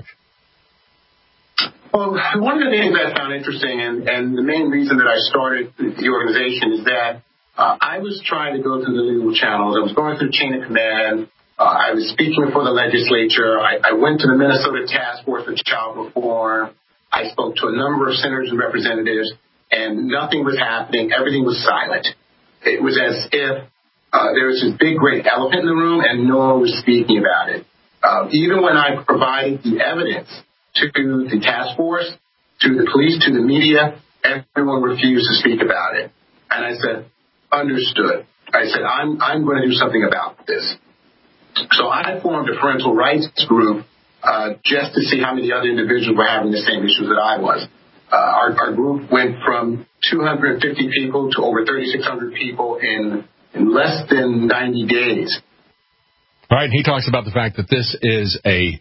Well, one of the things I found interesting, and the main reason that I started the organization, is that I was trying to go through the legal channels. I was going through the chain of command. I was speaking before the legislature. I went to the Minnesota Task Force for Child Reform. I spoke to a number of senators and representatives, and nothing was happening. Everything was silent. It was as if there was this big, great elephant in the room, and no one was speaking about it. Even when I provided the evidence to the task force, to the police, to the media, everyone refused to speak about it. And I said, understood. I said, I'm going to do something about this. So I formed a parental rights group just to see how many other individuals were having the same issues that I was. Our group went from 250 people to over 3,600 people in less than 90 days. All right, he talks about the fact that this is a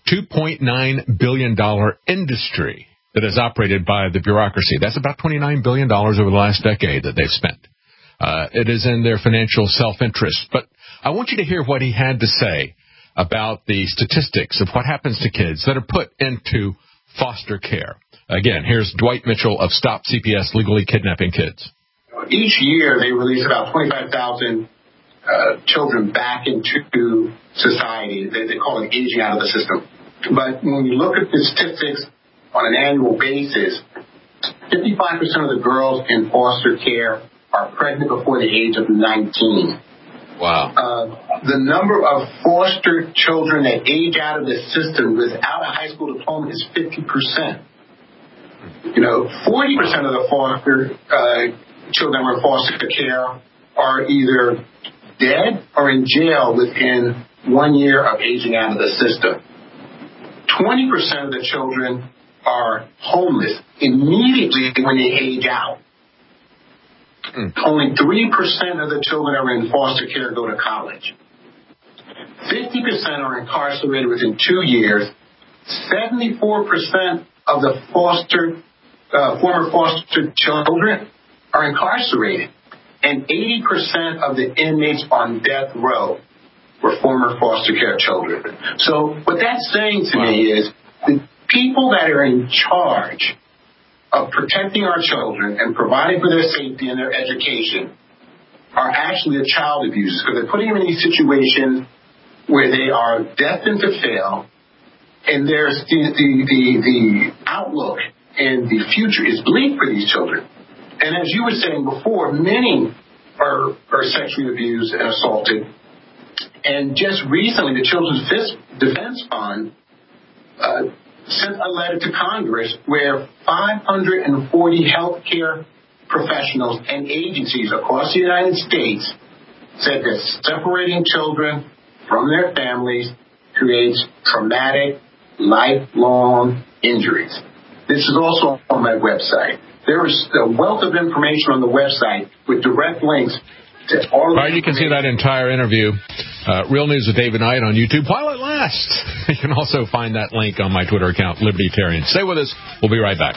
$2.9 billion industry that is operated by the bureaucracy. That's about $29 billion over the last decade that they've spent. It is in their financial self-interest. But I want you to hear what he had to say about the statistics of what happens to kids that are put into foster care. Again, here's Dwight Mitchell of Stop CPS Legally Kidnapping Kids. Each year they release about 25,000 children back into society. They call it aging out of the system. But when you look at the statistics on an annual basis, 55% of the girls in foster care are pregnant before the age of 19. Wow. The number of foster children that age out of the system without a high school diploma is 50%. 40% of the foster children who are in foster care are either dead or in jail within 1 year of aging out of the system. 20% of the children are homeless immediately when they age out. Only 3% of the children that are in foster care go to college. 50% are incarcerated within 2 years. 74% of the former foster children are incarcerated. And 80% of the inmates on death row were former foster care children. So what that's saying to me is the people that are in charge of protecting our children and providing for their safety and their education are actually the child abusers, because they're putting them in these situations where they are destined to fail, and there's the outlook and the future is bleak for these children. And as you were saying before, many are sexually abused and assaulted. And just recently, the Children's Defense Fund sent a letter to Congress where 540 healthcare professionals and agencies across the United States said that separating children from their families creates traumatic, lifelong injuries. This is also on my website. There is a wealth of information on the website with direct links to all of the you can see that entire interview, Real News with David Knight on YouTube while it lasts. You can also find that link on my Twitter account, Libertarian. Stay with us. We'll be right back.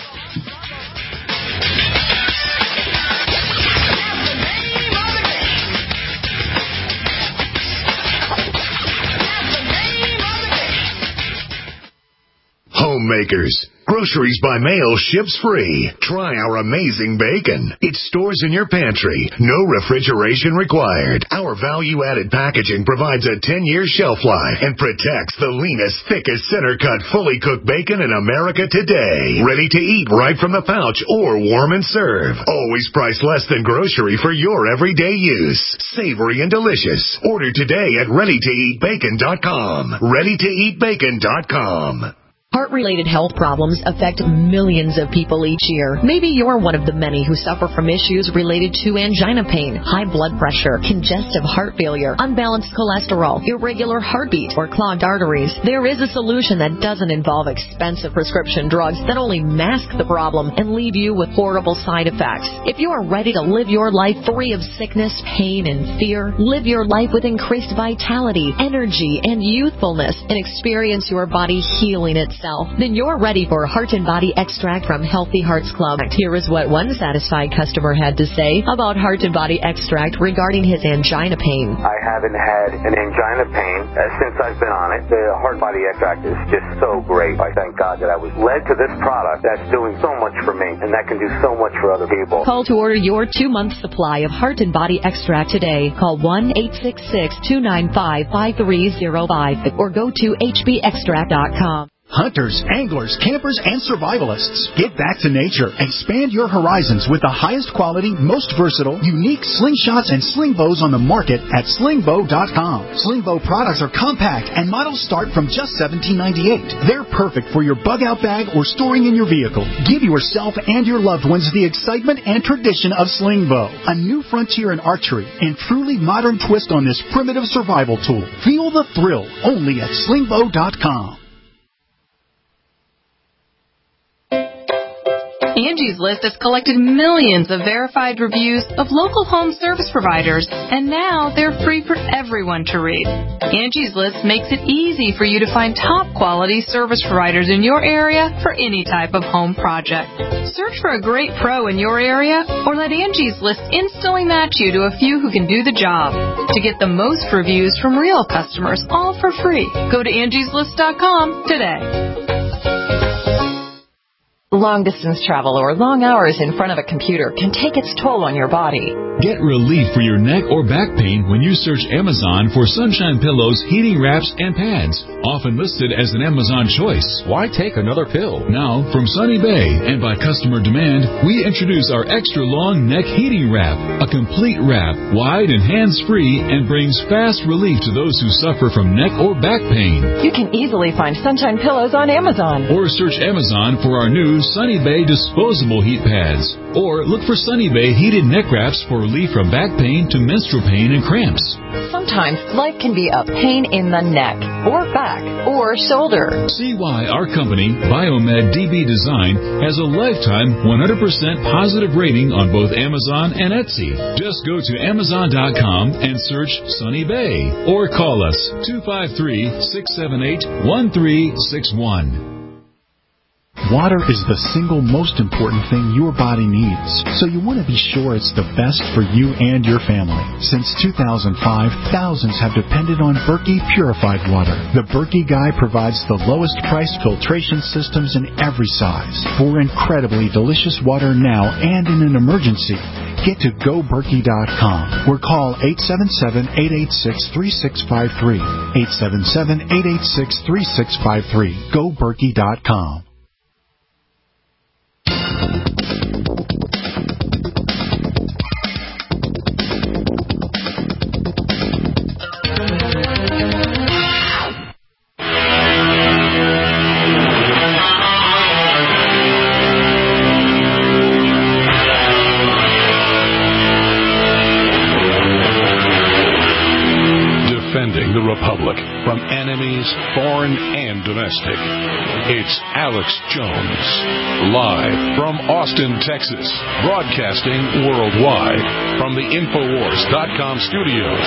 Homemakers. Groceries by mail ships free. Try our amazing bacon. It stores in your pantry. No refrigeration required. Our value-added packaging provides a 10-year shelf life and protects the leanest, thickest, center-cut, fully cooked bacon in America today. Ready to eat right from the pouch or warm and serve. Always priced less than grocery for your everyday use. Savory and delicious. Order today at ReadyToEatBacon.com. ReadyToEatBacon.com. Heart-related health problems affect millions of people each year. Maybe you're one of the many who suffer from issues related to angina pain, high blood pressure, congestive heart failure, unbalanced cholesterol, irregular heartbeat, or clogged arteries. There is a solution that doesn't involve expensive prescription drugs that only mask the problem and leave you with horrible side effects. If you are ready to live your life free of sickness, pain, and fear, live your life with increased vitality, energy, and youthfulness, and experience your body healing itself, then you're ready for Heart and Body Extract from Healthy Hearts Club. Here is what one satisfied customer had to say about Heart and Body Extract regarding his angina pain. I haven't had an angina pain since I've been on it. The Heart Body Extract is just so great. I thank God that I was led to this product that's doing so much for me, and that can do so much for other people. Call to order your 2-month supply of Heart and Body Extract today. Call 1-866-295-5305 or go to hbextract.com. Hunters, anglers, campers, and survivalists, get back to nature. Expand your horizons with the highest quality, most versatile, unique slingshots and sling bows on the market at slingbow.com. Sling bow products are compact and models start from just $17.98. They're perfect for your bug-out bag or storing in your vehicle. Give yourself and your loved ones the excitement and tradition of sling bow, a new frontier in archery and truly modern twist on this primitive survival tool. Feel the thrill only at slingbow.com. Angie's List has collected millions of verified reviews of local home service providers, and now they're free for everyone to read. Angie's List makes it easy for you to find top-quality service providers in your area for any type of home project. Search for a great pro in your area, or let Angie's List instantly match you to a few who can do the job. To get the most reviews from real customers, all for free, go to angieslist.com today. Long-distance travel or long hours in front of a computer can take its toll on your body. Get relief for your neck or back pain when you search Amazon for Sunshine Pillows, heating wraps, and pads, often listed as an Amazon choice. Why take another pill? Now, from Sunny Bay and by customer demand, we introduce our extra long neck heating wrap, a complete wrap, wide and hands-free, and brings fast relief to those who suffer from neck or back pain. You can easily find Sunshine Pillows on Amazon. Or search Amazon for our new Sunny Bay disposable heat pads. Or look for Sunny Bay heated neck wraps for relief from back pain to menstrual pain and cramps. Sometimes life can be a pain in the neck, or back, or shoulder. See why our company, Biomed DB Design, has a lifetime 100% positive rating on both Amazon and Etsy. Just go to Amazon.com and search Sunny Bay. Or call us 253-678-1361. Water is the single most important thing your body needs, so you want to be sure it's the best for you and your family. Since 2005, thousands have depended on Berkey purified water. The Berkey Guy provides the lowest priced filtration systems in every size. For incredibly delicious water now and in an emergency, get to GoBerkey.com or call 877-886-3653. 877-886-3653. GoBerkey.com. Defending the Republic from enemies, foreign and domestic. It's Alex Jones, live from Austin, Texas, broadcasting worldwide from the Infowars.com studios.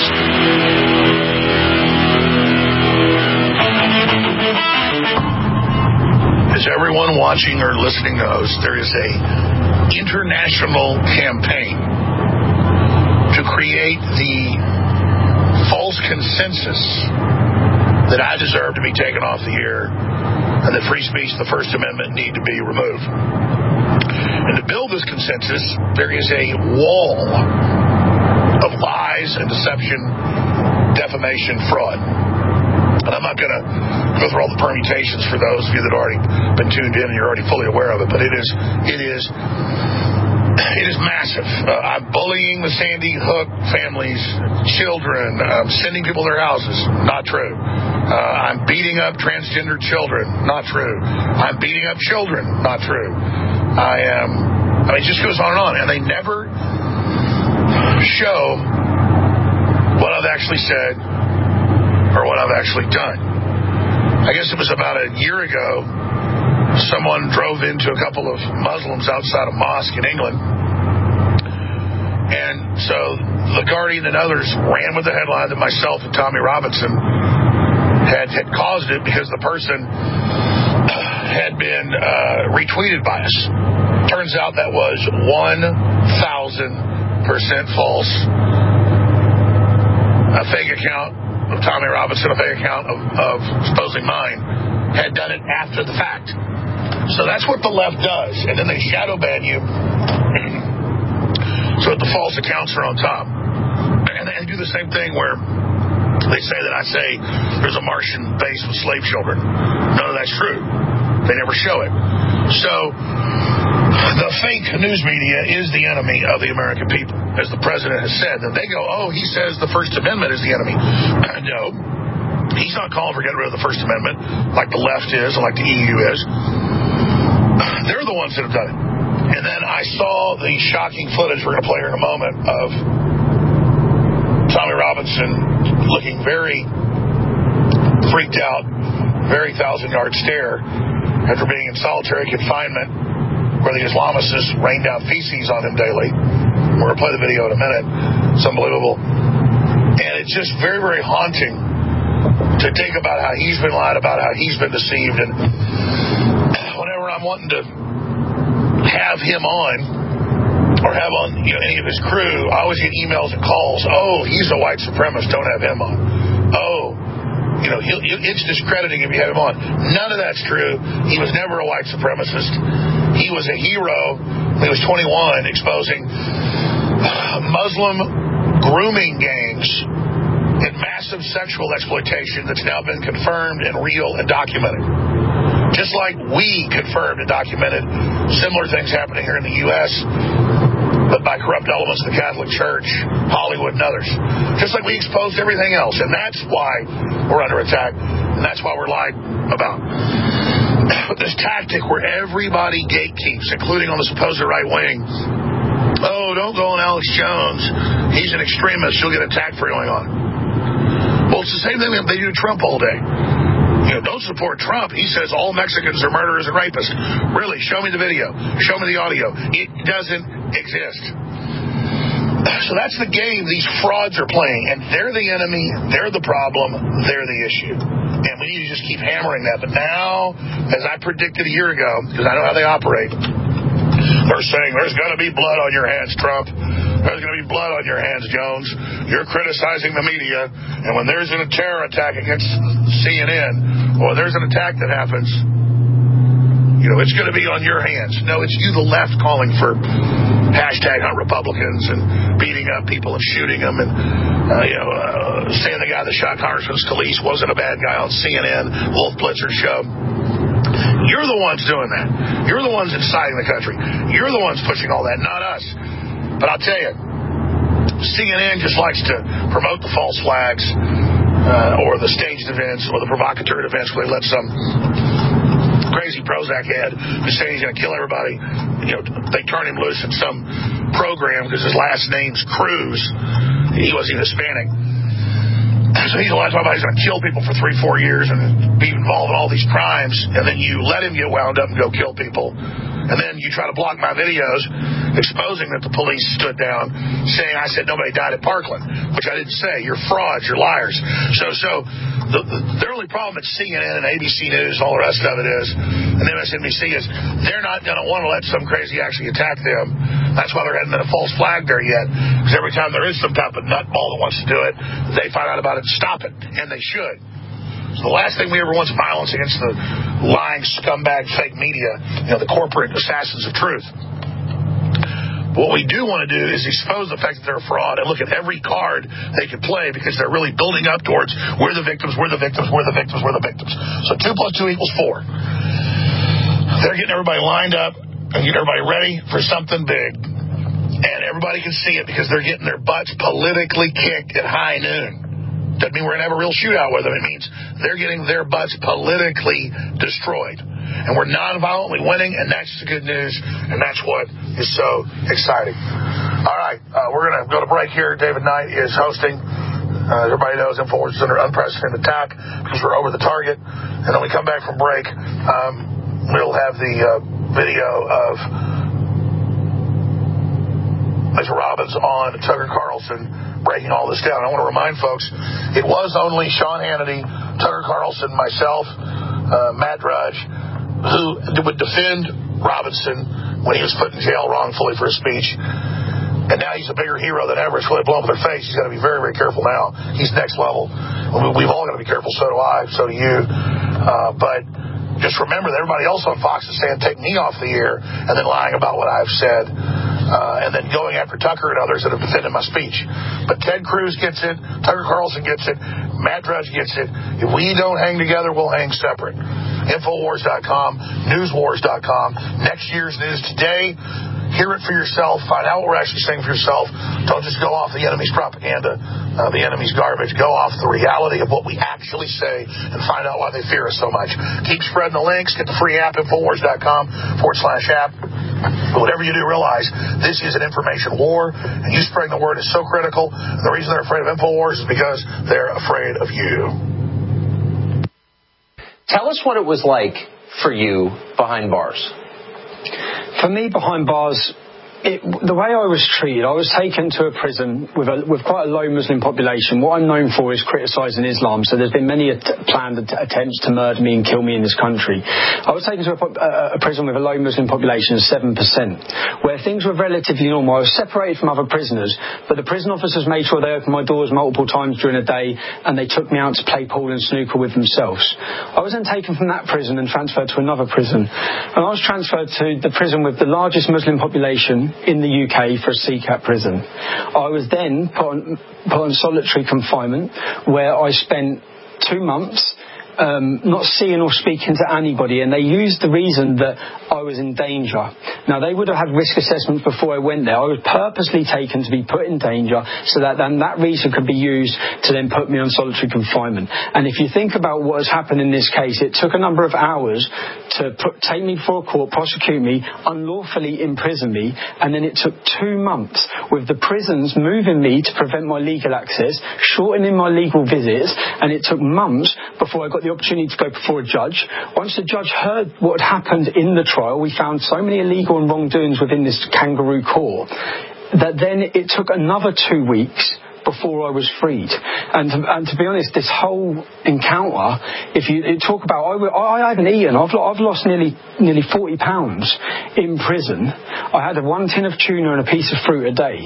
As everyone watching or listening knows, there is an international campaign to create the false consensus that I deserve to be taken off the air and that free speech and the First Amendment need to be removed. And to build this consensus, there is a wall of lies and deception, defamation, fraud. And I'm not going to go through all the permutations for those of you that have already been tuned in and you're already fully aware of it, but it is It is massive. I'm bullying the Sandy Hook families, children. I'm sending people to their houses. Not true. I'm beating up transgender children. Not true. I'm beating up children. Not true. It just goes on, and they never show what I've actually said or what I've actually done. I guess it was about a year ago, someone drove into a couple of Muslims outside a mosque in England. And so The Guardian and others ran with the headline that myself and Tommy Robinson had caused it because the person had been retweeted by us. Turns out that was 1,000% false. A fake account of Tommy Robinson, a fake account of supposedly mine, had done it after the fact. So that's what the left does. And then they shadow ban you so that the false accounts are on top. And they do the same thing where they say that I say there's a Martian base with slave children. None of that's true. They never show it. So the fake news media is the enemy of the American people, as the president has said. That they go, he says the First Amendment is the enemy. No. He's not calling for getting rid of the First Amendment like the left is and like the EU is. They're the ones that have done it. And then I saw the shocking footage we're going to play here in a moment of Tommy Robinson looking very freaked out, very 1,000-yard stare after being in solitary confinement where the Islamists rain down feces on him daily. We're going to play the video in a minute. It's unbelievable. And it's just very, very haunting to think about how he's been lied about, how he's been deceived. And whenever I'm wanting to have him on or have on any of his crew, I always get emails and calls. He's a white supremacist. Don't have him on. It's discrediting if you have him on. None of that's true. He was never a white supremacist. He was a hero when he was 21, exposing Muslim grooming gangs and massive sexual exploitation that's now been confirmed and real and documented. Just like we confirmed and documented similar things happening here in the U.S., but by corrupt elements of the Catholic Church, Hollywood, and others. Just like we exposed everything else. And that's why we're under attack. And that's why we're lied about. But this tactic where everybody gatekeeps, including on the supposed right wing. Don't go on Alex Jones. He's an extremist. You'll get attacked for going on. Well, it's the same thing that they do to Trump all day. Don't support Trump. He says all Mexicans are murderers and rapists. Really, show me the video. Show me the audio. It doesn't exist. So that's the game these frauds are playing. And they're the enemy. They're the problem. They're the issue. And we need to just keep hammering that. But now, as I predicted a year ago, because I know how they operate, they're saying there's going to be blood on your hands, Trump. There's going to be blood on your hands, Jones. You're criticizing the media. And when there's a terror attack against CNN, or there's an attack that happens, it's going to be on your hands. No, it's you, the left, calling for hashtag hunt Republicans and beating up people and shooting them and, saying the guy that shot Congressman Scalise wasn't a bad guy on CNN, Wolf Blitzer's show. You're the ones doing that. You're the ones inciting the country. You're the ones pushing all that, not us. But I'll tell you, CNN just likes to promote the false flags or the staged events or the provocateur events where they let some crazy Prozac head who's saying he's going to kill everybody. They turn him loose in some program because his last name's Cruz. He wasn't even Hispanic. So he's talking about he's going to kill people for 3-4 years and be involved in all these crimes, and then you let him get wound up and go kill people. And then you try to block my videos exposing that the police stood down saying I said nobody died at Parkland, which I didn't say. You're frauds. You're liars. So the only problem at CNN and ABC News and all the rest of it is, and MSNBC is, they're not going to want to let some crazy actually attack them. That's why there hasn't been a false flag there yet. Because every time there is some type of nutball that wants to do it, they find out about it and stop it. And they should. So the last thing we ever want is violence against the lying scumbag fake media, the corporate assassins of truth. But what we do want to do is expose the fact that they're a fraud and look at every card they could play because they're really building up towards we're the victims, we're the victims, we're the victims, we're the victims. So 2 + 2 = 4. They're getting everybody lined up and getting everybody ready for something big. And everybody can see it because they're getting their butts politically kicked at high noon. Doesn't mean we're going to have a real shootout with them. It means they're getting their butts politically destroyed. And we're non-violently winning, and that's the good news, and that's what is so exciting. All right, we're going to go to break here. David Knight is hosting. Everybody knows InfoWars is under unprecedented attack because we're over the target. And then we come back from break. We'll have the video of Lisa Robbins on Tucker Carlson breaking all this down. I want to remind folks, it was only Sean Hannity, Tucker Carlson, myself, Matt Drudge, who would defend Robinson when he was put in jail wrongfully for his speech. And now he's a bigger hero than ever. It's really blown up in their face. He's got to be very, very careful now. He's next level. We've all got to be careful. So do I. So do you. But just remember that everybody else on Fox is saying, take me off the air, and then lying about what I've said, and then going after Tucker and others that have defended my speech. But Ted Cruz gets it. Tucker Carlson gets it. Matt Drudge gets it. If we don't hang together, we'll hang separate. Infowars.com, Newswars.com. Next year's news today. Hear it for yourself. Find out what we're actually saying for yourself. Don't just go off the enemy's propaganda, the enemy's garbage. Go off the reality of what we actually say and find out why they fear us so much. Keep spreading the links. Get the free app, Infowars.com/app. But whatever you do, realize this is an information war, and you spreading the word is so critical. And the reason they're afraid of InfoWars is because they're afraid of you. Tell us what it was like for you behind bars. For me, behind bars, the way I was treated, I was taken to a prison with quite a low Muslim population. What I'm known for is criticising Islam, so there's been many planned attempts to murder me and kill me in this country. I was taken to a prison with a low Muslim population of 7%, where things were relatively normal. I was separated from other prisoners, but the prison officers made sure they opened my doors multiple times during the day, and they took me out to play pool and snooker with themselves. I was then taken from that prison and transferred to another prison, and I was transferred to the prison with the largest Muslim population in the UK for a CCAT prison. I was then put on solitary confinement, where I spent 2 months not seeing or speaking to anybody, and they used the reason that I was in danger. Now, they would have had risk assessments before I went there. I was purposely taken to be put in danger so that then that reason could be used to then put me on solitary confinement. And if you think about what has happened in this case, it took a number of hours to take me before a court, prosecute me, unlawfully imprison me, and then it took 2 months with the prisons moving me to prevent my legal access, shortening my legal visits, and it took months before I got the opportunity to go before a judge. Once the judge heard what had happened in the trial, we found so many illegal and wrongdoings within this kangaroo court that then it took another 2 weeks before I was freed. And to be honest, this whole encounter, if you talk about, I haven't eaten. I've lost nearly 40 pounds in prison. I had 1 tin of tuna and a piece of fruit a day.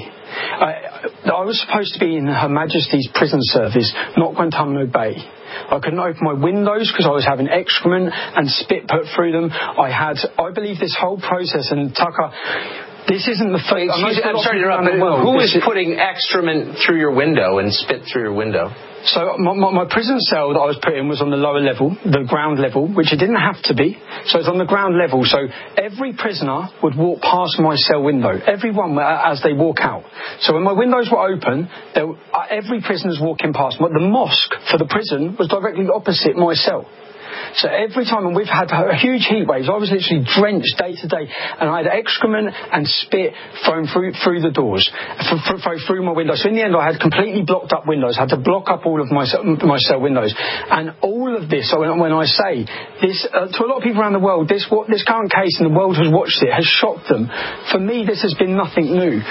I was supposed to be in Her Majesty's prison service, not Guantanamo Bay. I couldn't open my windows because I was having excrement and spit put through them. I believe this whole process, and Tucker, this isn't the first. I'm sorry to interrupt, but who is putting excrement through your window and spit through your window? So my prison cell that I was put in was on the lower level, the ground level, which it didn't have to be. So it's on the ground level. So every prisoner would walk past my cell window, everyone as they walk out. So when my windows were open, every prisoner's walking past. The mosque for the prison was directly opposite my cell. So every time, and we've had huge heat waves, I was literally drenched day to day, and I had excrement and spit thrown through the doors, through my windows. So in the end, I had completely blocked up windows, had to block up all of my cell windows. And all of this, when I say this, to a lot of people around the world, this current case, and the world has watched it, has shocked them. For me, this has been nothing new.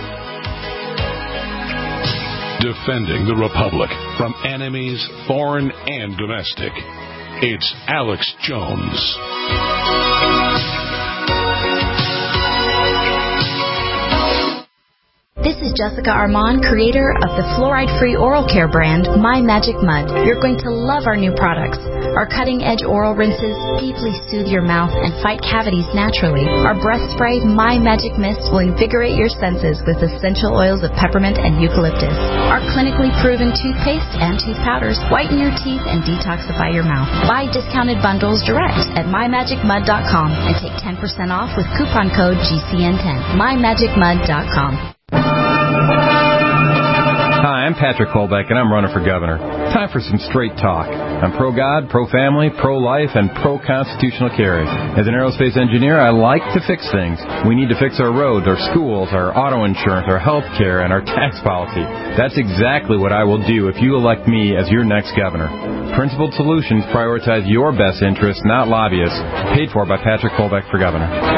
Defending the Republic from enemies, foreign and domestic. It's Alex Jones. This is Jessica Armand, creator of the fluoride-free oral care brand, My Magic Mud. You're going to love our new products. Our cutting-edge oral rinses deeply soothe your mouth and fight cavities naturally. Our breath spray, My Magic Mist, will invigorate your senses with essential oils of peppermint and eucalyptus. Our clinically proven toothpaste and tooth powders whiten your teeth and detoxify your mouth. Buy discounted bundles direct at mymagicmud.com and take 10% off with coupon code GCN10. mymagicmud.com. Hi, I'm Patrick Kolbeck, and I'm running for governor. Time for some straight talk. I'm pro-God, pro-family, pro-life, and pro-constitutional carry. As an aerospace engineer, I like to fix things. We need to fix our roads, our schools, our auto insurance, our health care, and our tax policy. That's exactly what I will do if you elect me as your next governor. Principled Solutions prioritize your best interests, not lobbyists. Paid for by Patrick Kolbeck for governor.